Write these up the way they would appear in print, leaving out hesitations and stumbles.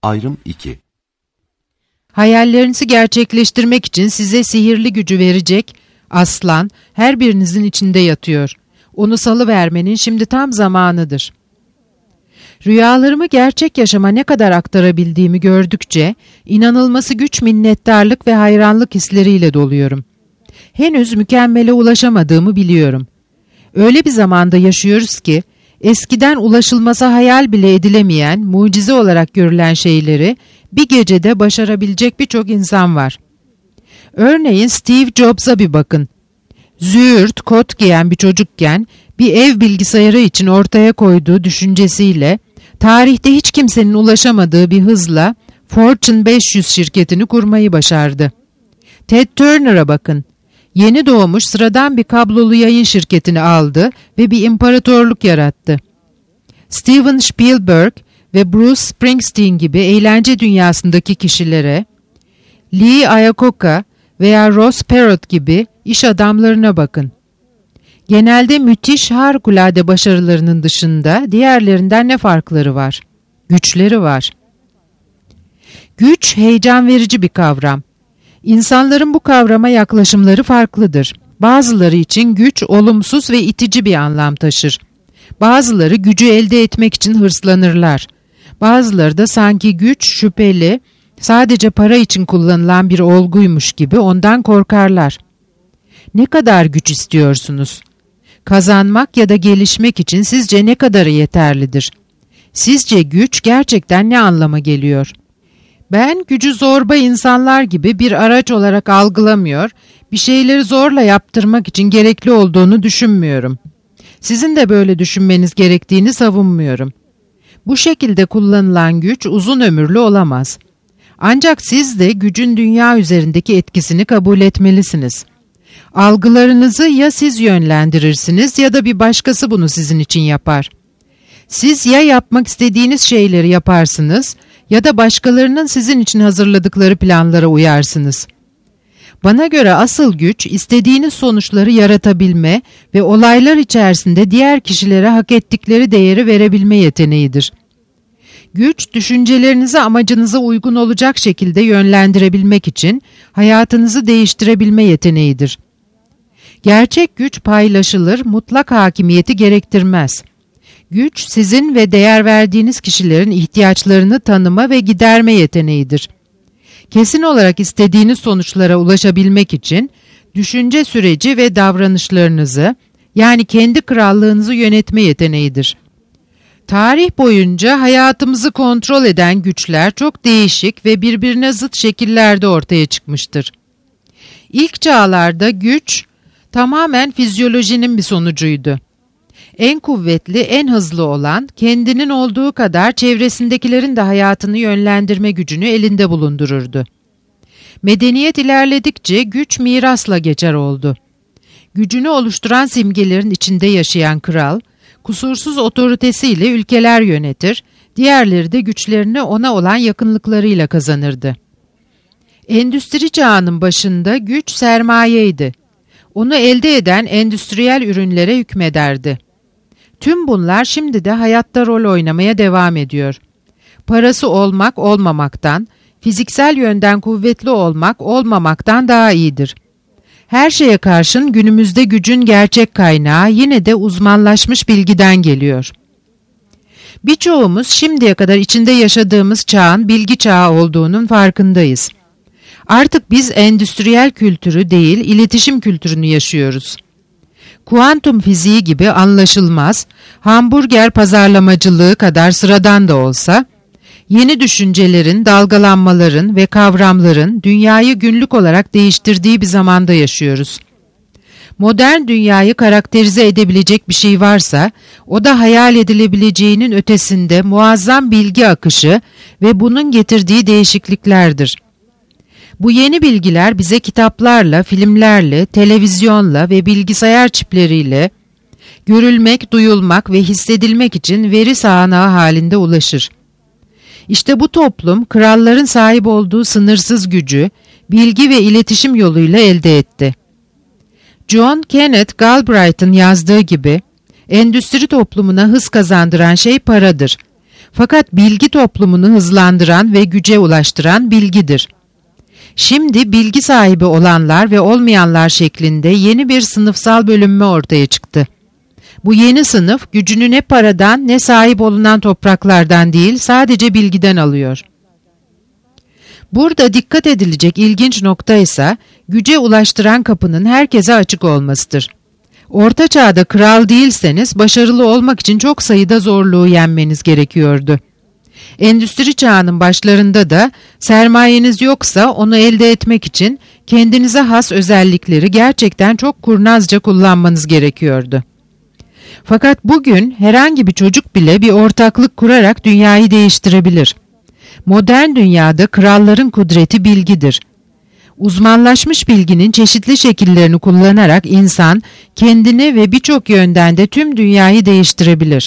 Ayrım 2. Hayallerinizi gerçekleştirmek için size sihirli gücü verecek aslan her birinizin içinde yatıyor. Onu salıvermenin şimdi tam zamanıdır. Rüyalarımı gerçek yaşama ne kadar aktarabildiğimi gördükçe inanılması güç minnettarlık ve hayranlık hisleriyle doluyorum. Henüz mükemmele ulaşamadığımı biliyorum. Öyle bir zamanda yaşıyoruz ki eskiden ulaşılması hayal bile edilemeyen, mucize olarak görülen şeyleri bir gecede başarabilecek birçok insan var. Örneğin Steve Jobs'a bir bakın. Züğürt, kot giyen bir çocukken bir ev bilgisayarı için ortaya koyduğu düşüncesiyle tarihte hiç kimsenin ulaşamadığı bir hızla Fortune 500 şirketini kurmayı başardı. Ted Turner'a bakın. Yeni doğmuş sıradan bir kablolu yayın şirketini aldı ve bir imparatorluk yarattı. Steven Spielberg ve Bruce Springsteen gibi eğlence dünyasındaki kişilere, Lee Iacocca veya Ross Perot gibi iş adamlarına bakın. Genelde müthiş harikulade başarılarının dışında diğerlerinden ne farkları var? Güçleri var. Güç heyecan verici bir kavram. İnsanların bu kavrama yaklaşımları farklıdır. Bazıları için güç olumsuz ve itici bir anlam taşır. Bazıları gücü elde etmek için hırslanırlar. Bazıları da sanki güç şüpheli, sadece para için kullanılan bir olguymuş gibi ondan korkarlar. Ne kadar güç istiyorsunuz? Kazanmak ya da gelişmek için sizce ne kadarı yeterlidir? Sizce güç gerçekten ne anlama geliyor? Ben gücü zorba insanlar gibi bir araç olarak algılamıyor, bir şeyleri zorla yaptırmak için gerekli olduğunu düşünmüyorum. Sizin de böyle düşünmeniz gerektiğini savunmuyorum. Bu şekilde kullanılan güç uzun ömürlü olamaz. Ancak siz de gücün dünya üzerindeki etkisini kabul etmelisiniz. Algılarınızı ya siz yönlendirirsiniz ya da bir başkası bunu sizin için yapar. Siz ya yapmak istediğiniz şeyleri yaparsınız ya da başkalarının sizin için hazırladıkları planlara uyarsınız. Bana göre asıl güç istediğiniz sonuçları yaratabilme ve olaylar içerisinde diğer kişilere hak ettikleri değeri verebilme yeteneğidir. Güç, düşüncelerinizi amacınıza uygun olacak şekilde yönlendirebilmek için hayatınızı değiştirebilme yeteneğidir. Gerçek güç paylaşılır, mutlak hakimiyeti gerektirmez. Güç, sizin ve değer verdiğiniz kişilerin ihtiyaçlarını tanıma ve giderme yeteneğidir. Kesin olarak istediğiniz sonuçlara ulaşabilmek için düşünce süreci ve davranışlarınızı, yani kendi krallığınızı yönetme yeteneğidir. Tarih boyunca hayatımızı kontrol eden güçler çok değişik ve birbirine zıt şekillerde ortaya çıkmıştır. İlk çağlarda güç tamamen fizyolojinin bir sonucuydu. En kuvvetli, en hızlı olan, kendinin olduğu kadar çevresindekilerin de hayatını yönlendirme gücünü elinde bulundururdu. Medeniyet ilerledikçe güç mirasla geçer oldu. Gücünü oluşturan simgelerin içinde yaşayan kral, kusursuz otoritesiyle ülkeler yönetir, diğerleri de güçlerini ona olan yakınlıklarıyla kazanırdı. Endüstri çağının başında güç sermayeydi. Onu elde eden endüstriyel ürünlere hükmederdi. Tüm bunlar şimdi de hayatta rol oynamaya devam ediyor. Parası olmak olmamaktan, fiziksel yönden kuvvetli olmak olmamaktan daha iyidir. Her şeye karşın günümüzde gücün gerçek kaynağı yine de uzmanlaşmış bilgiden geliyor. Birçoğumuz şimdiye kadar içinde yaşadığımız çağın bilgi çağı olduğunun farkındayız. Artık biz endüstriyel kültürü değil, iletişim kültürünü yaşıyoruz. Kuantum fiziği gibi anlaşılmaz, hamburger pazarlamacılığı kadar sıradan da olsa, yeni düşüncelerin, dalgalanmaların ve kavramların dünyayı günlük olarak değiştirdiği bir zamanda yaşıyoruz. Modern dünyayı karakterize edebilecek bir şey varsa, o da hayal edilebileceğinin ötesinde muazzam bilgi akışı ve bunun getirdiği değişikliklerdir. Bu yeni bilgiler bize kitaplarla, filmlerle, televizyonla ve bilgisayar çipleriyle görülmek, duyulmak ve hissedilmek için veri sahanağı halinde ulaşır. İşte bu toplum, kralların sahip olduğu sınırsız gücü, bilgi ve iletişim yoluyla elde etti. John Kenneth Galbraith'ın yazdığı gibi, endüstri toplumuna hız kazandıran şey paradır. Fakat bilgi toplumunu hızlandıran ve güce ulaştıran bilgidir. Şimdi bilgi sahibi olanlar ve olmayanlar şeklinde yeni bir sınıfsal bölünme ortaya çıktı. Bu yeni sınıf gücünü ne paradan ne sahip olunan topraklardan değil, sadece bilgiden alıyor. Burada dikkat edilecek ilginç nokta ise güce ulaştıran kapının herkese açık olmasıdır. Orta Çağ'da kral değilseniz başarılı olmak için çok sayıda zorluğu yenmeniz gerekiyordu. Endüstri çağının başlarında da sermayeniz yoksa onu elde etmek için kendinize has özellikleri gerçekten çok kurnazca kullanmanız gerekiyordu. Fakat bugün herhangi bir çocuk bile bir ortaklık kurarak dünyayı değiştirebilir. Modern dünyada kralların kudreti bilgidir. Uzmanlaşmış bilginin çeşitli şekillerini kullanarak insan kendini ve birçok yönden de tüm dünyayı değiştirebilir.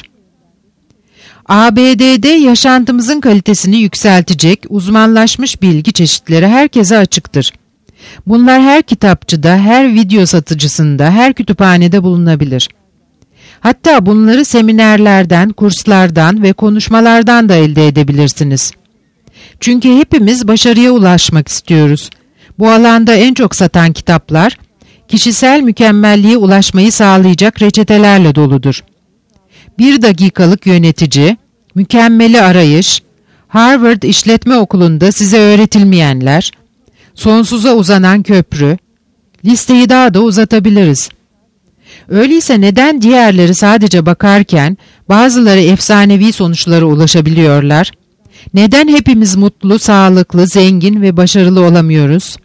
ABD'de yaşantımızın kalitesini yükseltecek uzmanlaşmış bilgi çeşitleri herkese açıktır. Bunlar her kitapçıda, her video satıcısında, her kütüphanede bulunabilir. Hatta bunları seminerlerden, kurslardan ve konuşmalardan da elde edebilirsiniz. Çünkü hepimiz başarıya ulaşmak istiyoruz. Bu alanda en çok satan kitaplar, kişisel mükemmelliğe ulaşmayı sağlayacak reçetelerle doludur. 1 dakikalık yönetici, mükemmeli arayış, Harvard İşletme Okulu'nda size öğretilmeyenler, sonsuza uzanan köprü, listeyi daha da uzatabiliriz. Öyleyse neden diğerleri sadece bakarken bazıları efsanevi sonuçlara ulaşabiliyorlar? Neden hepimiz mutlu, sağlıklı, zengin ve başarılı olamıyoruz?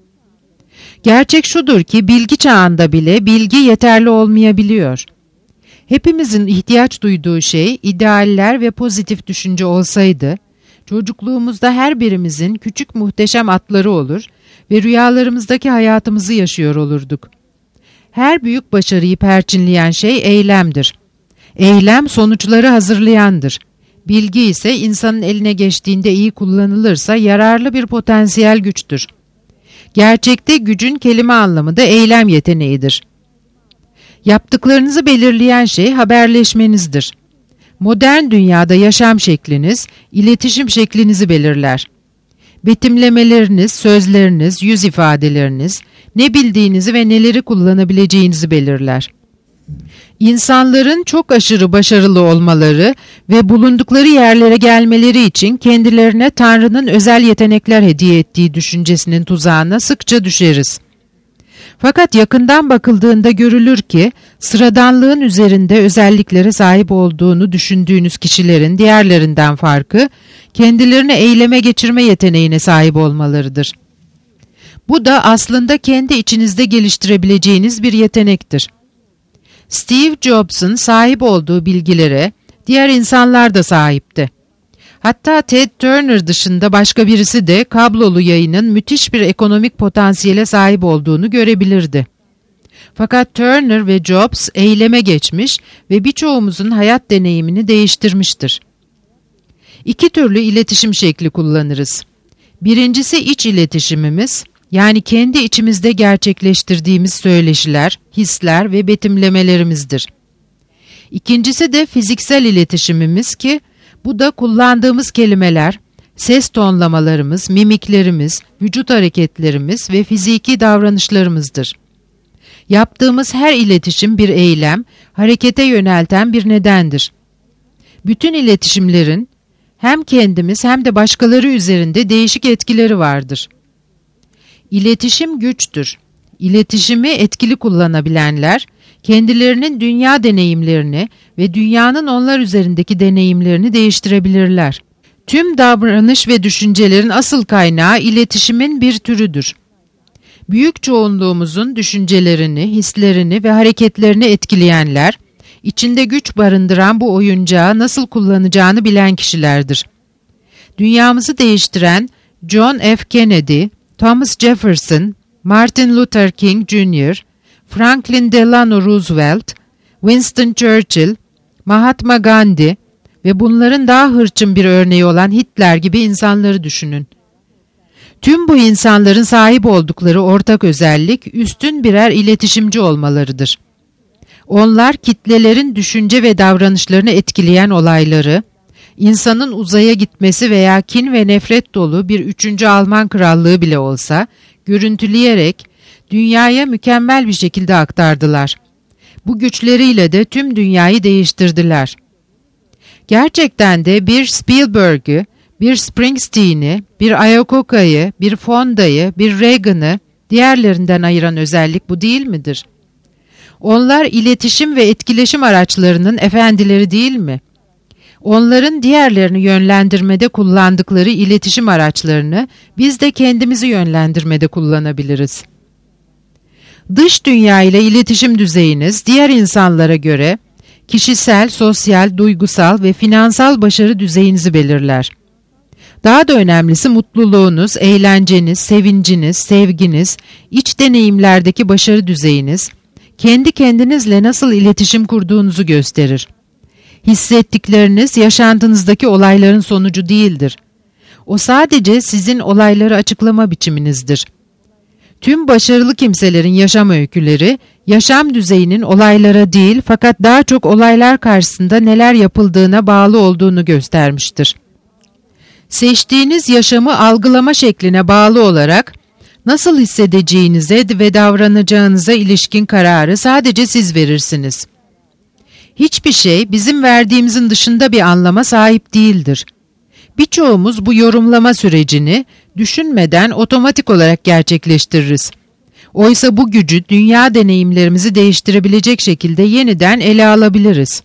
Gerçek şudur ki bilgi çağında bile bilgi yeterli olmayabiliyor. Hepimizin ihtiyaç duyduğu şey idealler ve pozitif düşünce olsaydı, çocukluğumuzda her birimizin küçük muhteşem atları olur ve rüyalarımızdaki hayatımızı yaşıyor olurduk. Her büyük başarıyı perçinleyen şey eylemdir. Eylem sonuçları hazırlayandır. Bilgi ise insanın eline geçtiğinde iyi kullanılırsa yararlı bir potansiyel güçtür. Gerçekte gücün kelime anlamı da eylem yeteneğidir. Yaptıklarınızı belirleyen şey haberleşmenizdir. Modern dünyada yaşam şekliniz, iletişim şeklinizi belirler. Betimlemeleriniz, sözleriniz, yüz ifadeleriniz, ne bildiğinizi ve neleri kullanabileceğinizi belirler. İnsanların çok aşırı başarılı olmaları ve bulundukları yerlere gelmeleri için kendilerine Tanrı'nın özel yetenekler hediye ettiği düşüncesinin tuzağına sıkça düşeriz. Fakat yakından bakıldığında görülür ki sıradanlığın üzerinde özelliklere sahip olduğunu düşündüğünüz kişilerin diğerlerinden farkı kendilerini eyleme geçirme yeteneğine sahip olmalarıdır. Bu da aslında kendi içinizde geliştirebileceğiniz bir yetenektir. Steve Jobs'un sahip olduğu bilgilere diğer insanlar da sahipti. Hatta Ted Turner dışında başka birisi de kablolu yayının müthiş bir ekonomik potansiyele sahip olduğunu görebilirdi. Fakat Turner ve Jobs eyleme geçmiş ve birçoğumuzun hayat deneyimini değiştirmiştir. 2 türlü iletişim şekli kullanırız. Birincisi iç iletişimimiz, yani kendi içimizde gerçekleştirdiğimiz söyleşiler, hisler ve betimlemelerimizdir. İkincisi de fiziksel iletişimimiz ki bu da kullandığımız kelimeler, ses tonlamalarımız, mimiklerimiz, vücut hareketlerimiz ve fiziki davranışlarımızdır. Yaptığımız her iletişim bir eylem, harekete yönelten bir nedendir. Bütün iletişimlerin hem kendimiz hem de başkaları üzerinde değişik etkileri vardır. İletişim güçtür. İletişimi etkili kullanabilenler, kendilerinin dünya deneyimlerini ve dünyanın onlar üzerindeki deneyimlerini değiştirebilirler. Tüm davranış ve düşüncelerin asıl kaynağı iletişimin bir türüdür. Büyük çoğunluğumuzun düşüncelerini, hislerini ve hareketlerini etkileyenler, içinde güç barındıran bu oyuncağı nasıl kullanacağını bilen kişilerdir. Dünyamızı değiştiren John F. Kennedy, Thomas Jefferson, Martin Luther King Jr., Franklin Delano Roosevelt, Winston Churchill, Mahatma Gandhi ve bunların daha hırçın bir örneği olan Hitler gibi insanları düşünün. Tüm bu insanların sahip oldukları ortak özellik üstün birer iletişimci olmalarıdır. Onlar kitlelerin düşünce ve davranışlarını etkileyen olayları, İnsanın uzaya gitmesi veya kin ve nefret dolu bir 3. Alman krallığı bile olsa görüntüleyerek dünyaya mükemmel bir şekilde aktardılar. Bu güçleriyle de tüm dünyayı değiştirdiler. Gerçekten de bir Spielberg'ü, bir Springsteen'i, bir Ayakoka'yı, bir Fonda'yı, bir Reagan'ı diğerlerinden ayıran özellik bu değil midir? Onlar iletişim ve etkileşim araçlarının efendileri değil mi? Onların diğerlerini yönlendirmede kullandıkları iletişim araçlarını biz de kendimizi yönlendirmede kullanabiliriz. Dış dünya ile iletişim düzeyiniz diğer insanlara göre kişisel, sosyal, duygusal ve finansal başarı düzeyinizi belirler. Daha da önemlisi mutluluğunuz, eğlenceniz, sevinciniz, sevginiz, iç deneyimlerdeki başarı düzeyiniz, kendi kendinizle nasıl iletişim kurduğunuzu gösterir. Hissettikleriniz yaşantınızdaki olayların sonucu değildir. O sadece sizin olayları açıklama biçiminizdir. Tüm başarılı kimselerin yaşam öyküleri, yaşam düzeyinin olaylara değil fakat daha çok olaylar karşısında neler yapıldığına bağlı olduğunu göstermiştir. Seçtiğiniz yaşamı algılama şekline bağlı olarak nasıl hissedeceğinize ve davranacağınıza ilişkin kararı sadece siz verirsiniz. Hiçbir şey bizim verdiğimizin dışında bir anlama sahip değildir. Birçoğumuz bu yorumlama sürecini düşünmeden otomatik olarak gerçekleştiririz. Oysa bu gücü dünya deneyimlerimizi değiştirebilecek şekilde yeniden ele alabiliriz.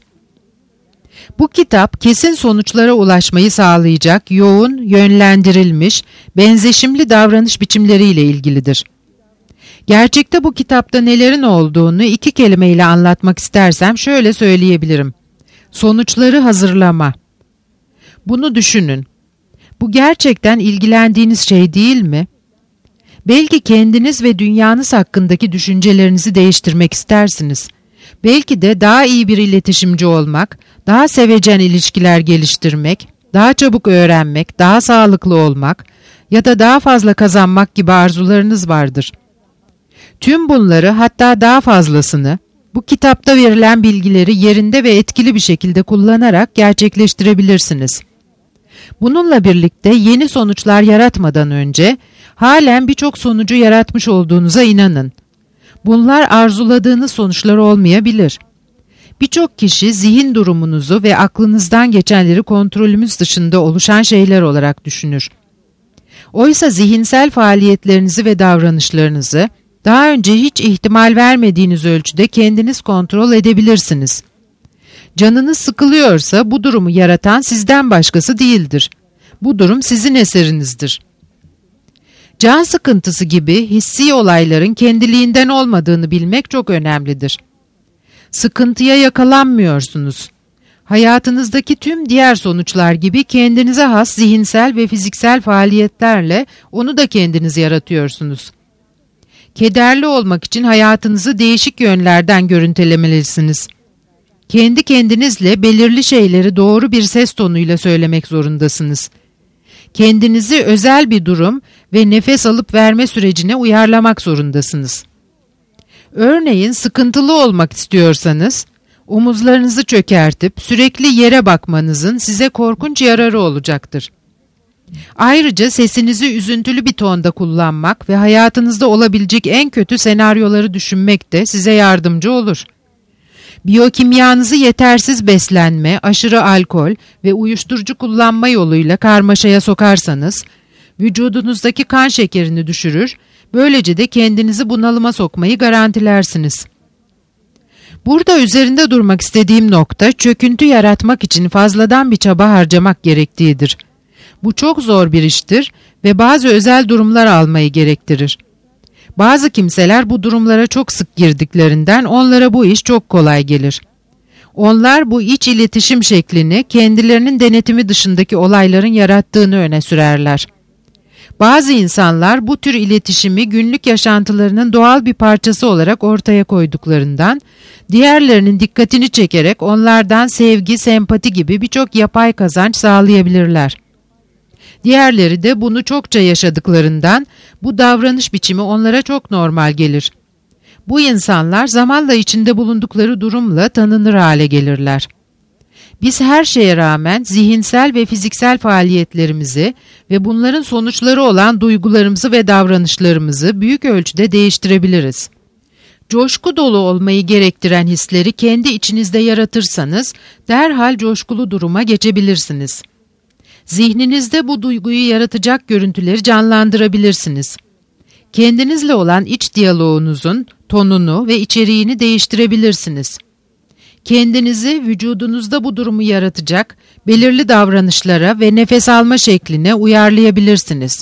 Bu kitap kesin sonuçlara ulaşmayı sağlayacak yoğun, yönlendirilmiş, benzeşimli davranış biçimleriyle ilgilidir. Gerçekte bu kitapta nelerin olduğunu 2 kelimeyle anlatmak istersem şöyle söyleyebilirim. Sonuçları hazırlama. Bunu düşünün. Bu gerçekten ilgilendiğiniz şey değil mi? Belki kendiniz ve dünyanız hakkındaki düşüncelerinizi değiştirmek istersiniz. Belki de daha iyi bir iletişimci olmak, daha sevecen ilişkiler geliştirmek, daha çabuk öğrenmek, daha sağlıklı olmak ya da daha fazla kazanmak gibi arzularınız vardır. Tüm bunları hatta daha fazlasını bu kitapta verilen bilgileri yerinde ve etkili bir şekilde kullanarak gerçekleştirebilirsiniz. Bununla birlikte yeni sonuçlar yaratmadan önce halen birçok sonucu yaratmış olduğunuza inanın. Bunlar arzuladığınız sonuçlar olmayabilir. Birçok kişi zihin durumunuzu ve aklınızdan geçenleri kontrolümüz dışında oluşan şeyler olarak düşünür. Oysa zihinsel faaliyetlerinizi ve davranışlarınızı daha önce hiç ihtimal vermediğiniz ölçüde kendiniz kontrol edebilirsiniz. Canınız sıkılıyorsa bu durumu yaratan sizden başkası değildir. Bu durum sizin eserinizdir. Can sıkıntısı gibi hissi olayların kendiliğinden olmadığını bilmek çok önemlidir. Sıkıntıya yakalanmıyorsunuz. Hayatınızdaki tüm diğer sonuçlar gibi kendinize has zihinsel ve fiziksel faaliyetlerle onu da kendiniz yaratıyorsunuz. Kederli olmak için hayatınızı değişik yönlerden görüntülemelisiniz. Kendi kendinizle belirli şeyleri doğru bir ses tonuyla söylemek zorundasınız. Kendinizi özel bir durum ve nefes alıp verme sürecine uyarlamak zorundasınız. Örneğin sıkıntılı olmak istiyorsanız, omuzlarınızı çökertip sürekli yere bakmanızın size korkunç yararı olacaktır. Ayrıca sesinizi üzüntülü bir tonda kullanmak ve hayatınızda olabilecek en kötü senaryoları düşünmek de size yardımcı olur. Biyokimyanızı yetersiz beslenme, aşırı alkol ve uyuşturucu kullanma yoluyla karmaşaya sokarsanız, vücudunuzdaki kan şekerini düşürür, böylece de kendinizi bunalıma sokmayı garantilersiniz. Burada üzerinde durmak istediğim nokta, çöküntü yaratmak için fazladan bir çaba harcamak gerektiğidir. Bu çok zor bir iştir ve bazı özel durumlar almayı gerektirir. Bazı kimseler bu durumlara çok sık girdiklerinden onlara bu iş çok kolay gelir. Onlar bu iç iletişim şeklini kendilerinin denetimi dışındaki olayların yarattığını öne sürerler. Bazı insanlar bu tür iletişimi günlük yaşantılarının doğal bir parçası olarak ortaya koyduklarından, diğerlerinin dikkatini çekerek onlardan sevgi, sempati gibi birçok yapay kazanç sağlayabilirler. Diğerleri de bunu çokça yaşadıklarından bu davranış biçimi onlara çok normal gelir. Bu insanlar zamanla içinde bulundukları durumla tanınır hale gelirler. Biz her şeye rağmen zihinsel ve fiziksel faaliyetlerimizi ve bunların sonuçları olan duygularımızı ve davranışlarımızı büyük ölçüde değiştirebiliriz. Coşku dolu olmayı gerektiren hisleri kendi içinizde yaratırsanız derhal coşkulu duruma geçebilirsiniz. Zihninizde bu duyguyu yaratacak görüntüleri canlandırabilirsiniz. Kendinizle olan iç diyaloğunuzun tonunu ve içeriğini değiştirebilirsiniz. Kendinizi vücudunuzda bu durumu yaratacak belirli davranışlara ve nefes alma şekline uyarlayabilirsiniz.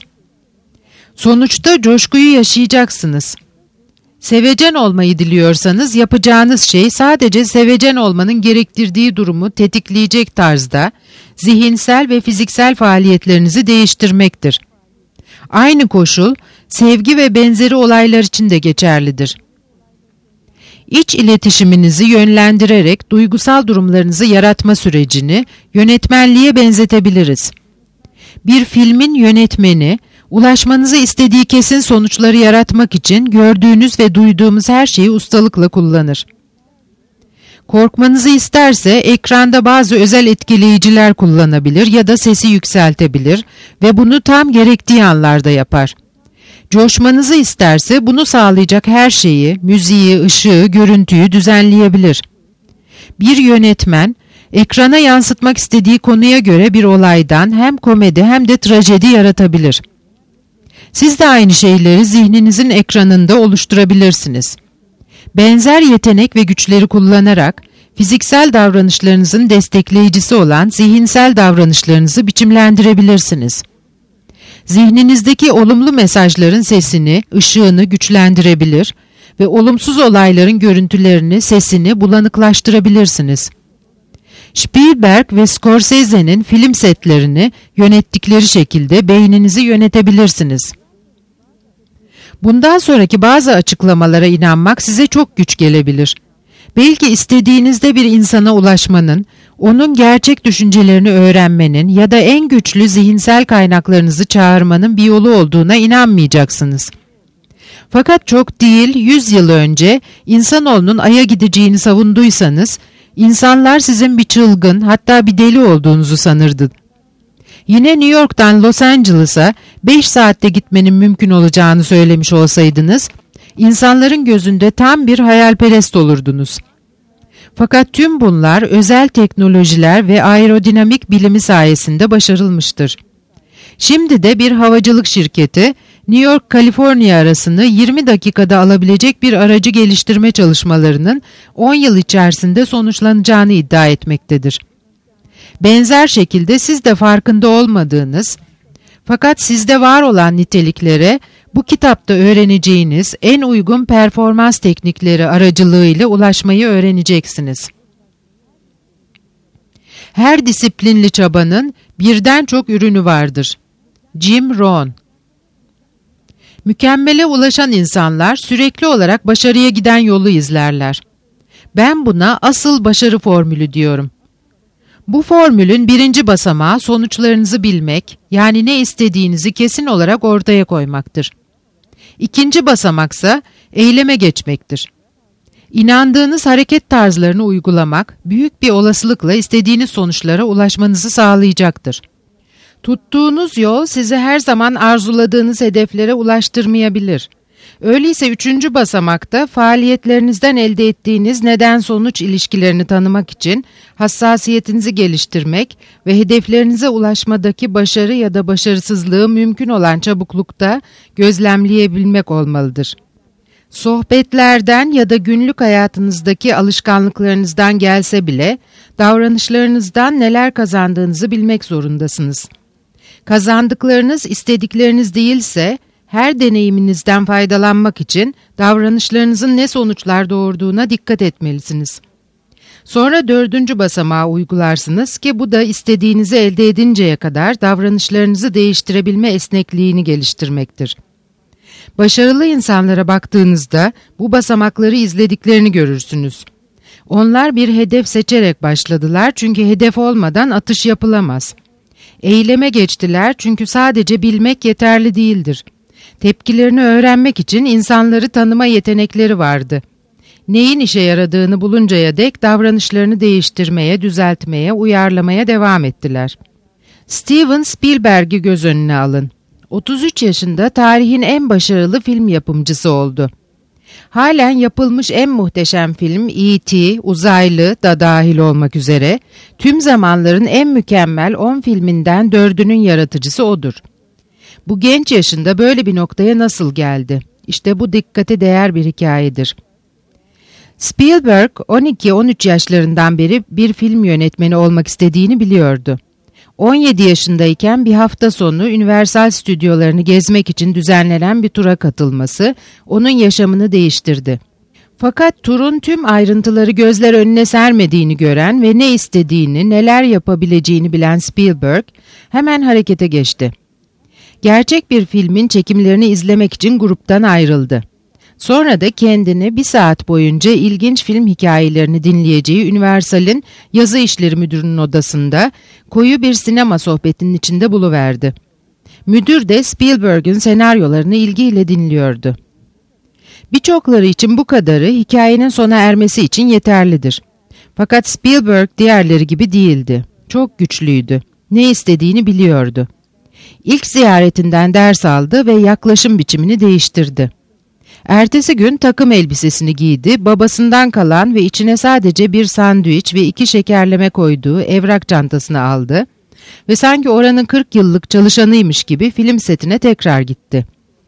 Sonuçta coşkuyu yaşayacaksınız. Sevecen olmayı diliyorsanız yapacağınız şey sadece sevecen olmanın gerektirdiği durumu tetikleyecek tarzda zihinsel ve fiziksel faaliyetlerinizi değiştirmektir. Aynı koşul sevgi ve benzeri olaylar için de geçerlidir. İç iletişiminizi yönlendirerek duygusal durumlarınızı yaratma sürecini yönetmenliğe benzetebiliriz. Bir filmin yönetmeni, ulaşmanızı istediği kesin sonuçları yaratmak için gördüğünüz ve duyduğumuz her şeyi ustalıkla kullanır. Korkmanızı isterse ekranda bazı özel etkileyiciler kullanabilir ya da sesi yükseltebilir ve bunu tam gerektiği anlarda yapar. Coşmanızı isterse bunu sağlayacak her şeyi, müziği, ışığı, görüntüyü düzenleyebilir. Bir yönetmen, ekrana yansıtmak istediği konuya göre bir olaydan hem komedi hem de trajedi yaratabilir. Siz de aynı şeyleri zihninizin ekranında oluşturabilirsiniz. Benzer yetenek ve güçleri kullanarak fiziksel davranışlarınızın destekleyicisi olan zihinsel davranışlarınızı biçimlendirebilirsiniz. Zihninizdeki olumlu mesajların sesini, ışığını güçlendirebilir ve olumsuz olayların görüntülerini, sesini bulanıklaştırabilirsiniz. Spielberg ve Scorsese'nin film setlerini yönettikleri şekilde beyninizi yönetebilirsiniz. Bundan sonraki bazı açıklamalara inanmak size çok güç gelebilir. Belki istediğinizde bir insana ulaşmanın, onun gerçek düşüncelerini öğrenmenin ya da en güçlü zihinsel kaynaklarınızı çağırmanın bir yolu olduğuna inanmayacaksınız. Fakat çok değil 100 yıl önce insanoğlunun Ay'a gideceğini savunduysanız, insanlar sizin bir çılgın hatta bir deli olduğunuzu sanırdı. Yine New York'tan Los Angeles'a 5 saatte gitmenin mümkün olacağını söylemiş olsaydınız, insanların gözünde tam bir hayalperest olurdunuz. Fakat tüm bunlar özel teknolojiler ve aerodinamik bilimi sayesinde başarılmıştır. Şimdi de bir havacılık şirketi, New York-Kaliforniya arasını 20 dakikada alabilecek bir aracı geliştirme çalışmalarının 10 yıl içerisinde sonuçlanacağını iddia etmektedir. Benzer şekilde siz de farkında olmadığınız, fakat sizde var olan niteliklere bu kitapta öğreneceğiniz en uygun performans teknikleri aracılığıyla ulaşmayı öğreneceksiniz. Her disiplinli çabanın birden çok ürünü vardır. Jim Rohn. Mükemmele ulaşan insanlar sürekli olarak başarıya giden yolu izlerler. Ben buna asıl başarı formülü diyorum. Bu formülün birinci basamağı sonuçlarınızı bilmek, yani ne istediğinizi kesin olarak ortaya koymaktır. İkinci basamaksa eyleme geçmektir. İnandığınız hareket tarzlarını uygulamak, büyük bir olasılıkla istediğiniz sonuçlara ulaşmanızı sağlayacaktır. Tuttuğunuz yol sizi her zaman arzuladığınız hedeflere ulaştırmayabilir. Öyleyse üçüncü basamakta faaliyetlerinizden elde ettiğiniz neden-sonuç ilişkilerini tanımak için hassasiyetinizi geliştirmek ve hedeflerinize ulaşmadaki başarı ya da başarısızlığı mümkün olan çabuklukta gözlemleyebilmek olmalıdır. Sohbetlerden ya da günlük hayatınızdaki alışkanlıklarınızdan gelse bile davranışlarınızdan neler kazandığınızı bilmek zorundasınız. Kazandıklarınız istedikleriniz değilse, her deneyiminizden faydalanmak için davranışlarınızın ne sonuçlar doğurduğuna dikkat etmelisiniz. Sonra dördüncü basamağı uygularsınız ki bu da istediğinizi elde edinceye kadar davranışlarınızı değiştirebilme esnekliğini geliştirmektir. Başarılı insanlara baktığınızda bu basamakları izlediklerini görürsünüz. Onlar bir hedef seçerek başladılar çünkü hedef olmadan atış yapılamaz. Eyleme geçtiler çünkü sadece bilmek yeterli değildir. Tepkilerini öğrenmek için insanları tanıma yetenekleri vardı. Neyin işe yaradığını buluncaya dek davranışlarını değiştirmeye, düzeltmeye, uyarlamaya devam ettiler. Steven Spielberg'i göz önüne alın. 33 yaşında tarihin en başarılı film yapımcısı oldu. Halen yapılmış en muhteşem film E.T., Uzaylı da dahil olmak üzere tüm zamanların en mükemmel 10 filminden 4'ünün yaratıcısı odur. Bu genç yaşında böyle bir noktaya nasıl geldi? İşte bu dikkate değer bir hikayedir. Spielberg 12-13 yaşlarından beri bir film yönetmeni olmak istediğini biliyordu. 17 yaşındayken bir hafta sonu Universal stüdyolarını gezmek için düzenlenen bir tura katılması onun yaşamını değiştirdi. Fakat turun tüm ayrıntıları gözler önüne sermediğini gören ve ne istediğini, neler yapabileceğini bilen Spielberg hemen harekete geçti. Gerçek bir filmin çekimlerini izlemek için gruptan ayrıldı. Sonra da kendini bir saat boyunca ilginç film hikayelerini dinleyeceği Universal'in yazı işleri müdürünün odasında koyu bir sinema sohbetinin içinde buluverdi. Müdür de Spielberg'in senaryolarını ilgiyle dinliyordu. Birçokları için bu kadarı hikayenin sona ermesi için yeterlidir. Fakat Spielberg diğerleri gibi değildi. Çok güçlüydü. Ne istediğini biliyordu. İlk ziyaretinden ders aldı ve yaklaşım biçimini değiştirdi. Ertesi gün takım elbisesini giydi, babasından kalan ve içine sadece bir sandviç ve 2 şekerleme koyduğu evrak çantasını aldı ve sanki oranın 40 yıllık çalışanıymış gibi film setine tekrar gitti.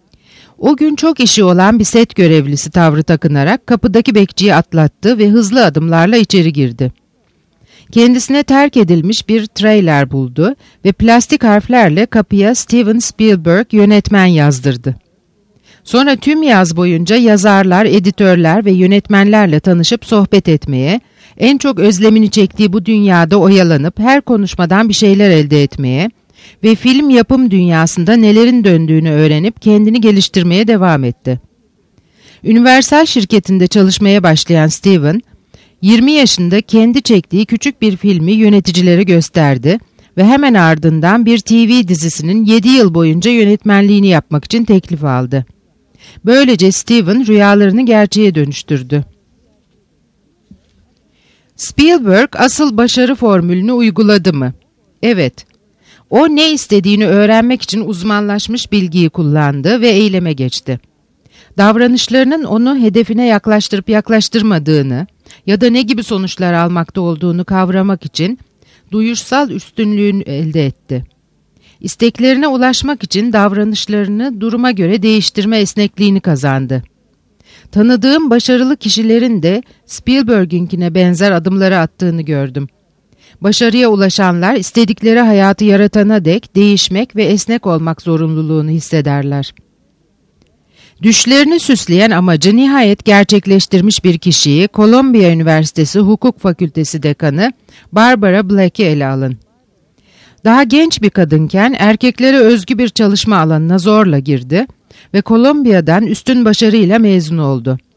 O gün çok işi olan bir set görevlisi tavrı takınarak kapıdaki bekçiyi atlattı ve hızlı adımlarla içeri girdi. Kendisine terk edilmiş bir trailer buldu ve plastik harflerle kapıya Steven Spielberg yönetmen yazdırdı. Sonra tüm yaz boyunca yazarlar, editörler ve yönetmenlerle tanışıp sohbet etmeye, en çok özlemini çektiği bu dünyada oyalanıp her konuşmadan bir şeyler elde etmeye ve film yapım dünyasında nelerin döndüğünü öğrenip kendini geliştirmeye devam etti. Universal şirketinde çalışmaya başlayan Steven, 20 yaşında kendi çektiği küçük bir filmi yöneticilere gösterdi ve hemen ardından bir TV dizisinin 7 yıl boyunca yönetmenliğini yapmak için teklif aldı. Böylece Steven rüyalarını gerçeğe dönüştürdü. Spielberg asıl başarı formülünü uyguladı mı? Evet. O ne istediğini öğrenmek için uzmanlaşmış bilgiyi kullandı ve eyleme geçti. Davranışlarının onu hedefine yaklaştırıp yaklaştırmadığını ya da ne gibi sonuçlar almakta olduğunu kavramak için duyuşsal üstünlüğünü elde etti. İsteklerine ulaşmak için davranışlarını duruma göre değiştirme esnekliğini kazandı. Tanıdığım başarılı kişilerin de Spielberg'inkine benzer adımları attığını gördüm. Başarıya ulaşanlar istedikleri hayatı yaratana dek değişmek ve esnek olmak zorunluluğunu hissederler. Düşlerini süsleyen amacı nihayet gerçekleştirmiş bir kişiyi Columbia Üniversitesi Hukuk Fakültesi Dekanı Barbara Black'i ele alın. Daha genç bir kadınken erkeklere özgü bir çalışma alanına zorla girdi ve Columbia'dan üstün başarıyla mezun oldu.